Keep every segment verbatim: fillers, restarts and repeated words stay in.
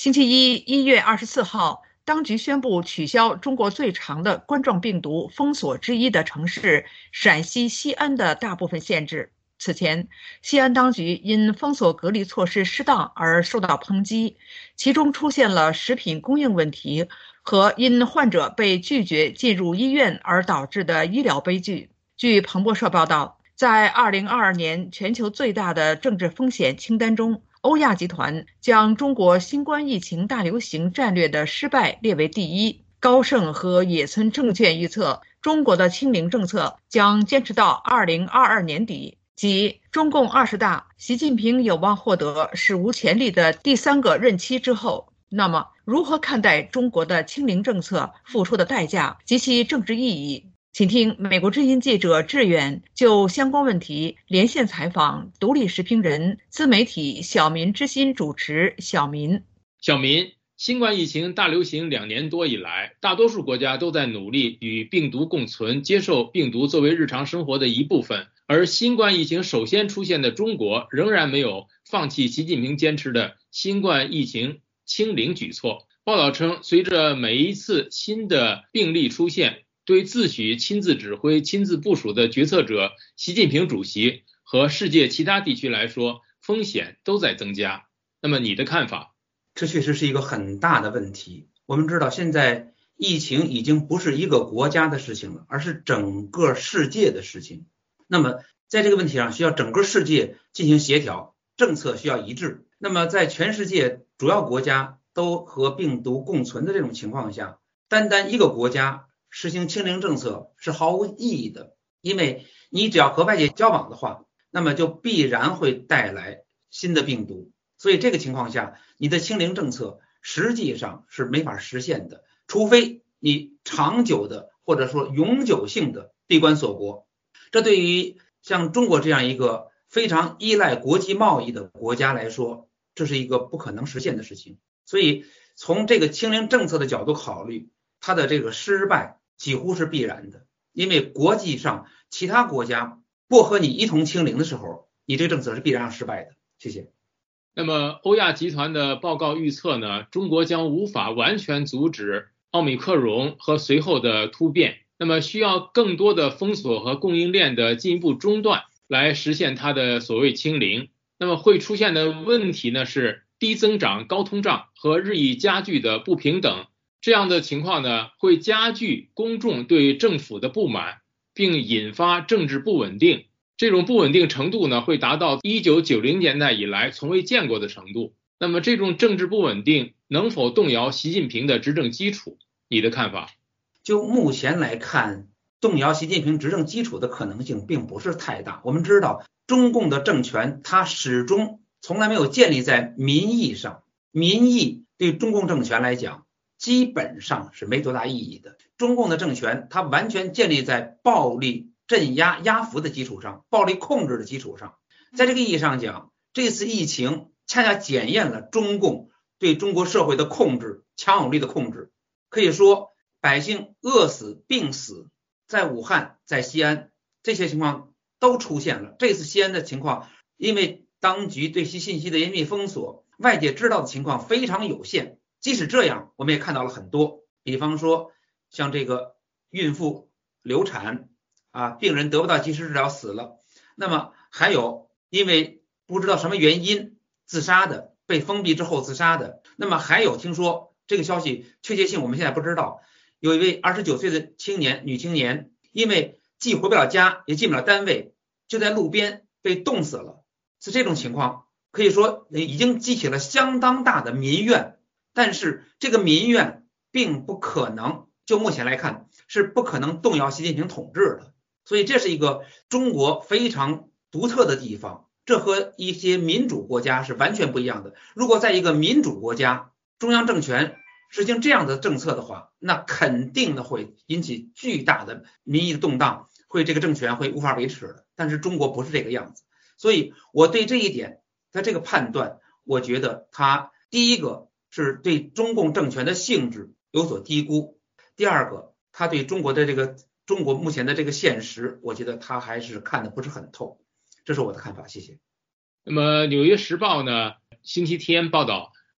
星期一，一月二十四号，当局宣布取消中国最长的冠状病毒封锁之一的城市陕西西安的大部分限制。此前，西安当局因封锁隔离措施失当而受到抨击，其中出现了食品供应问题和因患者被拒绝进入医院而导致的医疗悲剧。据彭博社报道，在二零二二年全球最大的政治风险清单中，欧亚集团将中国新冠疫情大流行战略的失败列为第一。高盛和野村证券预测，中国的清零政策将坚持到二零二二年底，即中共二十大，习近平有望获得史无前例的第三个任期之后。那么，如何看待中国的清零政策付出的代价及其政治意义？请听美国之音记者志远就相关问题连线采访独立时评人、自媒体小民之心主持小民。 小民，新冠疫情大流行两年多以来，大多数国家都在努力与病毒共存，接受病毒作为日常生活的一部分。而新冠疫情首先出现的中国，仍然没有放弃习近平坚持的新冠疫情清零举措。报道称，随着每一次新的病例出现，对自诩亲自指挥、亲自部署的决策者习近平主席和世界其他地区来说，风险都在增加。那么你的看法？ 这确实是一个很大的问题。我们知道，现在疫情已经不是一个国家的事情了，而是整个世界的事情。那么在这个问题上，需要整个世界进行协调，政策需要一致。那么在全世界主要国家都和病毒共存的这种情况下，单单一个国家实行清零政策是毫无意义的，因为你只要和外界交往的话，那么就必然会带来新的病毒。所以这个情况下，你的清零政策实际上是没法实现的，除非你长久的或者说永久性的闭关锁国。这对于像中国这样一个非常依赖国际贸易的国家来说，这是一个不可能实现的事情。所以从这个清零政策的角度考虑，它的这个失败几乎是必然的，因为国际上其他国家不和你一同清零的时候，你这个政策是必然要失败的。谢谢。 那么欧亚集团的报告预测呢，中国将无法完全阻止奥密克戎和随后的突变，那么需要更多的封锁和供应链的进一步中断来实现它的所谓清零。那么会出现的问题呢，是低增长、高通胀和日益加剧的不平等。这样的情况呢，会加剧公众对政府的不满，并引发政治不稳定。这种不稳定程度呢，会达到一九九零年代以来从未见过的程度。那么这种政治不稳定能否动摇习近平的执政基础？你的看法？ 就目前来看，动摇习近平执政基础的可能性并不是太大。我们知道，中共的政权它始终从来没有建立在民意上，民意对中共政权来讲基本上是没多大意义的。中共的政权它完全建立在暴力镇压压服的基础上，暴力控制的基础上。在这个意义上讲，这次疫情恰恰检验了中共对中国社会的控制，强有力的控制。可以说百姓饿死病死，在武汉在西安这些情况都出现了。这次西安的情况，因为当局对其信息的严密封锁，外界知道的情况非常有限。即使这样，我们也看到了很多，比方说像这个孕妇流产啊，病人得不到及时治疗死了，那么还有因为不知道什么原因自杀的，被封闭之后自杀的，那么还有听说这个消息确切性我们现在不知道，有一位二十九岁的青年女青年，因为既回不了家也进不了单位，就在路边被冻死了。是这种情况可以说已经激起了相当大的民怨，但是这个民怨并不可能，就目前来看是不可能动摇习近平统治的。所以这是一个中国非常独特的地方，这和一些民主国家是完全不一样的。如果在一个民主国家，中央政权实行这样的政策的话，那肯定的会引起巨大的民意的动荡，会这个政权会无法维持的。但是中国不是这个样子，所以我对这一点他这个判断，我觉得他第一个是对中共政权的性质有所低估，第二个他对中国的这个中国目前的这个现实，我觉得他还是看得不是很透。这是我的看法，谢谢。 那么《纽约时报》呢，星期天报道，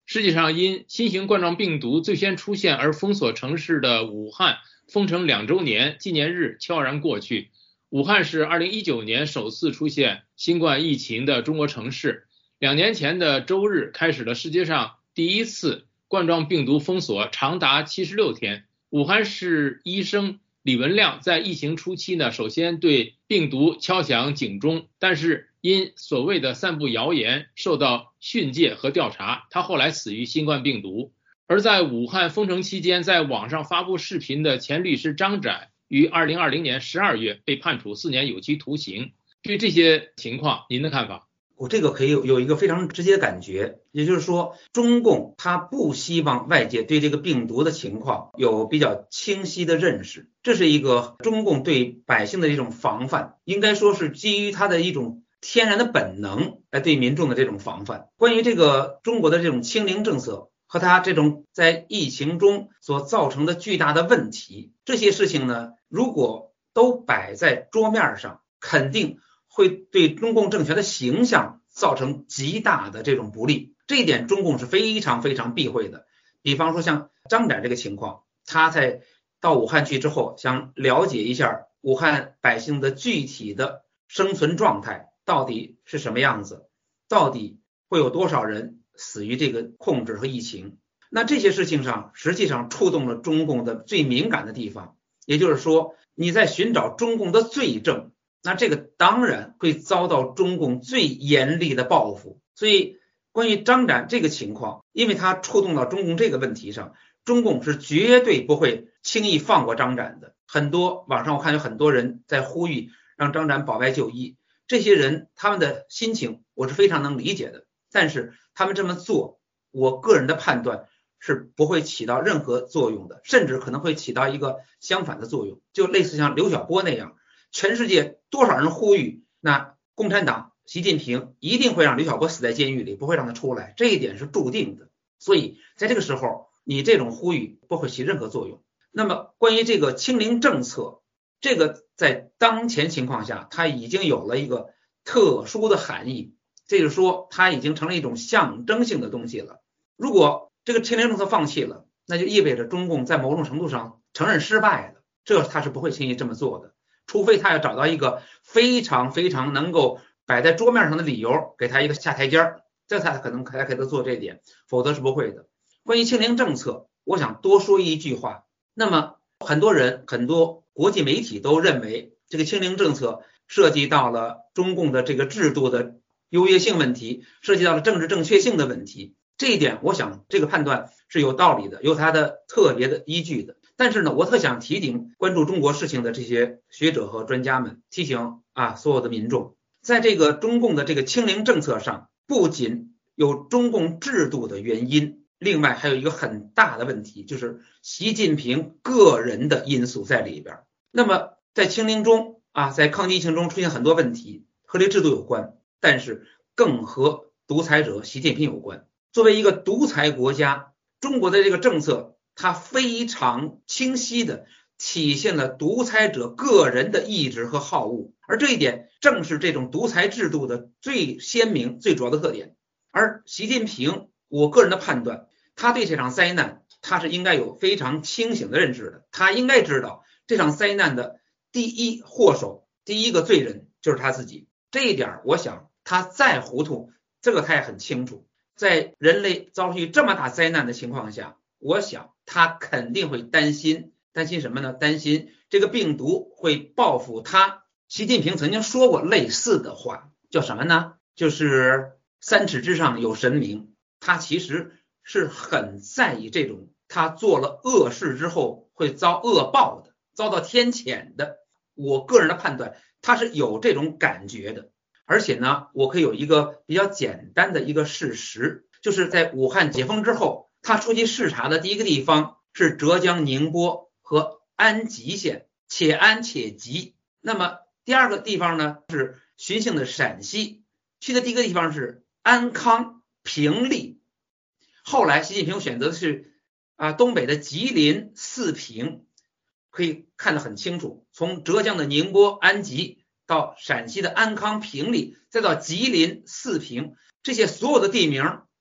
实际上，因新型冠状病毒最先出现而封锁城市的武汉封城两周年纪念日悄然过去。武汉是二零一九年首次出现新冠疫情的中国城市。两年前的周日开始了世界上第一次冠状病毒封锁，长达七十六天。武汉市医生李文亮在疫情初期呢，首先对病毒敲响警钟，但是因所谓的散布谣言受到训诫和调查，他后来死于新冠病毒。而在武汉封城期间，在网上发布视频的前律师张展于二零二零年十二月被判处四年有期徒刑。对这些情况，您的看法？ 我这个可以有有一个非常直接的感觉，也就是说，中共他不希望外界对这个病毒的情况有比较清晰的认识，这是一个中共对百姓的一种防范，应该说是基于他的一种天然的本能来对民众的这种防范。关于这个中国的这种清零政策和他这种在疫情中所造成的巨大的问题，这些事情呢，如果都摆在桌面上，肯定会对中共政权的形象造成极大的这种不利，这一点中共是非常非常避讳的。比方说像张展这个情况，他在到武汉去之后，想了解一下武汉百姓的具体的生存状态到底是什么样子，到底会有多少人死于这个控制和疫情。那这些事情上实际上触动了中共的最敏感的地方，也就是说你在寻找中共的罪证，那这个当然会遭到中共最严厉的报复。所以关于张展这个情况，因为他触动到中共这个问题上，中共是绝对不会轻易放过张展的。很多网上我看有很多人在呼吁让张展保外就医，这些人他们的心情我是非常能理解的，但是他们这么做，我个人的判断是不会起到任何作用的，甚至可能会起到一个相反的作用，就类似像刘晓波那样，全世界多少人呼吁，那共产党习近平一定会让刘晓波死在监狱里，不会让他出来，这一点是注定的。所以在这个时候，你这种呼吁不会起任何作用。那么关于这个清零政策，这个在当前情况下，它已经有了一个特殊的含义，这就是说它已经成了一种象征性的东西了。如果这个清零政策放弃了，那就意味着中共在某种程度上承认失败了，这他是不会轻易这么做的，除非他要找到一个非常非常能够摆在桌面上的理由，给他一个下台阶儿，这才可能才给他做这点，否则是不会的。关于清零政策，我想多说一句话。那么很多人很多国际媒体都认为这个清零政策涉及到了中共的这个制度的优越性问题，涉及到了政治正确性的问题，这一点我想这个判断是有道理的，有它的特别的依据的。但是呢，我特想提醒关注中国事情的这些学者和专家们，提醒啊所有的民众，在这个中共的这个清零政策上，不仅有中共制度的原因，另外还有一个很大的问题，就是习近平个人的因素在里边。那么在清零中啊，在抗击疫情中出现很多问题，和这制度有关，但是更和独裁者习近平有关。作为一个独裁国家，中国的这个政策它非常清晰的体现了独裁者个人的意志和好恶，而这一点正是这种独裁制度的最鲜明最主要的特点。而习近平，我个人的判断，他对这场灾难他是应该有非常清醒的认知的，他应该知道这场灾难的第一祸首，第一个罪人就是他自己。这一点我想他再糊涂，这个他也很清楚。在人类遭遇这么大灾难的情况下，我想他肯定会担心，担心什么呢？担心这个病毒会报复他。习近平曾经说过类似的话，叫什么呢？就是三尺之上有神明。他其实是很在意这种他做了恶事之后会遭恶报的，遭到天谴的。我个人的判断，他是有这种感觉的。而且呢，我可以有一个比较简单的一个事实，就是在武汉解封之后，他出去视察的第一个地方是浙江宁波和安吉县，且安且吉。那么第二个地方呢是巡幸的陕西，去的第一个地方是安康平利。后来习近平选择的是啊东北的吉林四平，可以看得很清楚，从浙江的宁波安吉到陕西的安康平利，再到吉林四平，这些所有的地名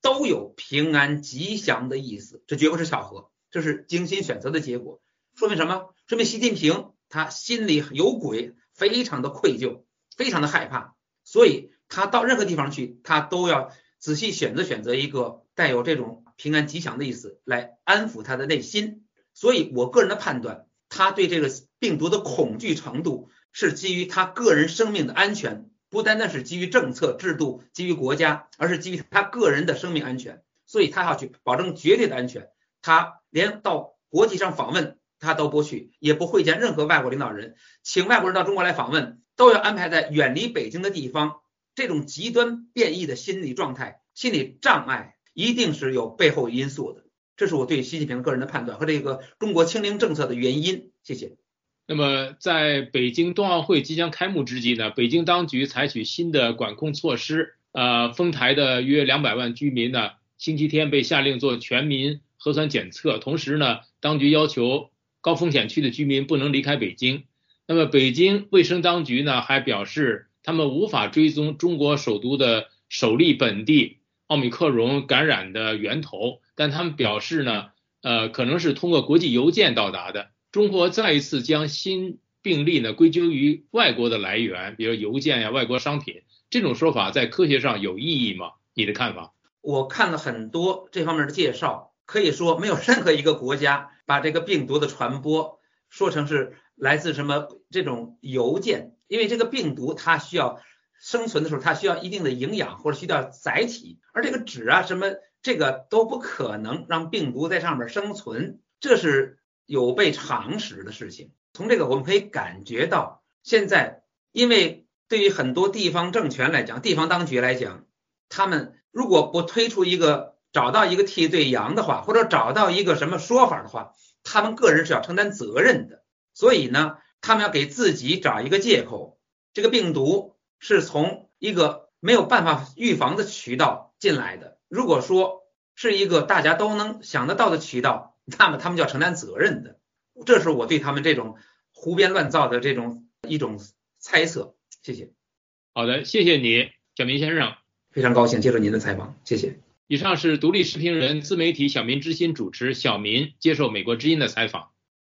都有平安吉祥的意思，这绝不是巧合，这是精心选择的结果。说明什么？说明习近平他心里有鬼，非常的愧疚，非常的害怕，所以他到任何地方去，他都要仔细选择选择一个带有这种平安吉祥的意思来安抚他的内心。所以我个人的判断，他对这个病毒的恐惧程度是基于他个人生命的安全，不单单是基于政策制度，基于国家，而是基于他个人的生命安全。所以他要去保证绝对的安全，他连到国际上访问他都不去，也不会见任何外国领导人，请外国人到中国来访问都要安排在远离北京的地方。这种极端变异的心理状态、心理障碍一定是有背后因素的，这是我对习近平个人的判断和这个中国清零政策的原因。谢谢。 那么在北京冬奥会即将开幕之际呢，北京当局采取新的管控措施，呃，丰台的约两百万居民呢，星期天被下令做全民核酸检测，同时呢，当局要求高风险区的居民不能离开北京。那么北京卫生当局呢还表示，他们无法追踪中国首都的首例本地奥密克戎感染的源头，但他们表示呢，呃，可能是通过国际邮件到达的。中国再一次将新病例呢归咎于外国的来源，比如邮件呀、外国商品，这种说法在科学上有意义吗？你的看法？ 我看了很多这方面的介绍，可以说没有任何一个国家把这个病毒的传播说成是来自什么这种邮件，因为这个病毒它需要生存的时候，它需要一定的营养或者需要载体，而这个纸啊什么这个都不可能让病毒在上面生存，这是有悖常识的事情。从这个我们可以感觉到，现在因为对于很多地方政权来讲，地方当局来讲，他们如果不推出一个找到一个替罪羊的话，或者找到一个什么说法的话，他们个人是要承担责任的。所以呢，他们要给自己找一个借口，这个病毒是从一个没有办法预防的渠道进来的，如果说是一个大家都能想得到的渠道，那么他们就要承担责任的。这是我对他们这种胡编乱造的这种一种猜测。谢谢。 好的，谢谢你，小民先生。 非常高兴接受您的采访，谢谢。 以上是独立时评人、自媒体小民之心主持小民接受美国之音的采访。